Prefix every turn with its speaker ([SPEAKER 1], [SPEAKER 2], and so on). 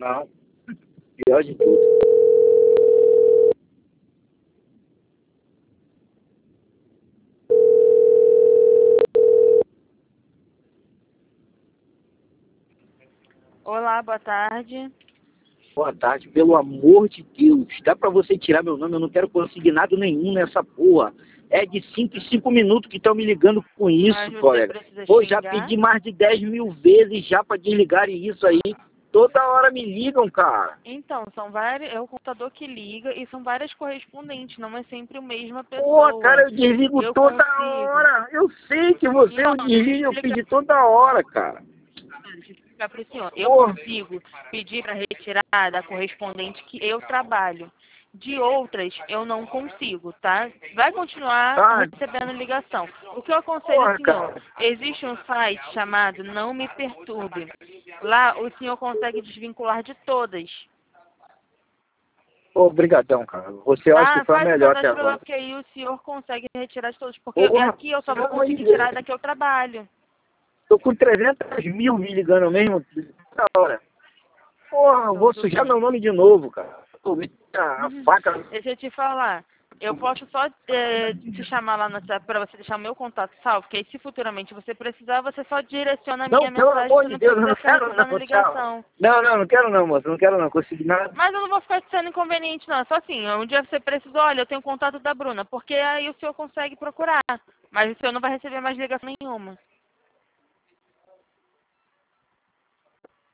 [SPEAKER 1] Não. Pior de tudo.
[SPEAKER 2] Olá, boa tarde.
[SPEAKER 1] Boa tarde, pelo amor de Deus. Dá pra você tirar meu nome? Eu não quero conseguir nada nenhum nessa porra. É de 5 em 5 minutos que estão me ligando com isso,
[SPEAKER 2] Mas você
[SPEAKER 1] colega.
[SPEAKER 2] precisa
[SPEAKER 1] Pô, já
[SPEAKER 2] xingar?
[SPEAKER 1] pedi mais de 10 mil vezes já pra desligarem isso aí. Toda hora me ligam, cara.
[SPEAKER 2] Então, são vários, é o computador que liga e são várias correspondentes, não é sempre a mesma
[SPEAKER 1] Pô,
[SPEAKER 2] pessoa.
[SPEAKER 1] cara, eu desligo
[SPEAKER 2] Eu
[SPEAKER 1] toda
[SPEAKER 2] consigo.
[SPEAKER 1] hora. Eu sei que você eu
[SPEAKER 2] Então, deixa
[SPEAKER 1] desligo,
[SPEAKER 2] eu
[SPEAKER 1] eu
[SPEAKER 2] explicar,
[SPEAKER 1] pedi toda hora, cara.
[SPEAKER 2] deixa eu explicar para o senhor. Eu
[SPEAKER 1] Pô,
[SPEAKER 2] consigo pedir para retirar da correspondente que eu trabalho. De outras, eu não consigo, tá? Vai continuar
[SPEAKER 1] tá,
[SPEAKER 2] recebendo ligação. O que eu aconselho
[SPEAKER 1] porra,
[SPEAKER 2] o senhor?
[SPEAKER 1] cara.
[SPEAKER 2] Existe um site chamado Não Me Perturbe. Lá, o senhor consegue desvincular de todas.
[SPEAKER 1] Obrigadão, cara. Você eu acho que
[SPEAKER 2] Tá,
[SPEAKER 1] foi a
[SPEAKER 2] faz o
[SPEAKER 1] melhor até
[SPEAKER 2] cadastro lá,
[SPEAKER 1] agora.
[SPEAKER 2] porque aí o senhor consegue retirar de todos. Porque
[SPEAKER 1] Porra,
[SPEAKER 2] aqui eu só
[SPEAKER 1] pelo
[SPEAKER 2] vou
[SPEAKER 1] amor de
[SPEAKER 2] conseguir tirar
[SPEAKER 1] Deus.
[SPEAKER 2] da que eu trabalho.
[SPEAKER 1] Tô com 300 mil me ligando mesmo toda hora. Porra, eu vou
[SPEAKER 2] Tudo
[SPEAKER 1] sujar
[SPEAKER 2] bem.
[SPEAKER 1] meu nome de novo, cara. Tô vendo a
[SPEAKER 2] Uhum.
[SPEAKER 1] faca.
[SPEAKER 2] Deixa eu te falar. Eu posso só te chamar lá no WhatsApp para você deixar o meu contato salvo, que aí se futuramente você precisar, você só direciona a
[SPEAKER 1] Não,
[SPEAKER 2] minha
[SPEAKER 1] pelo
[SPEAKER 2] mensagem,
[SPEAKER 1] amor
[SPEAKER 2] você
[SPEAKER 1] de
[SPEAKER 2] não
[SPEAKER 1] Deus, eu
[SPEAKER 2] precisa
[SPEAKER 1] não
[SPEAKER 2] ficar
[SPEAKER 1] quero
[SPEAKER 2] recebendo
[SPEAKER 1] não, tchau.
[SPEAKER 2] ligação.
[SPEAKER 1] Não, não, não quero não, moço. Não quero não. Consegui nada.
[SPEAKER 2] Mas eu não vou ficar sendo inconveniente, não. É só assim, um dia você precisa, olha, eu tenho contato da Bruna, porque aí o senhor consegue procurar. Mas o senhor não vai receber mais ligação nenhuma.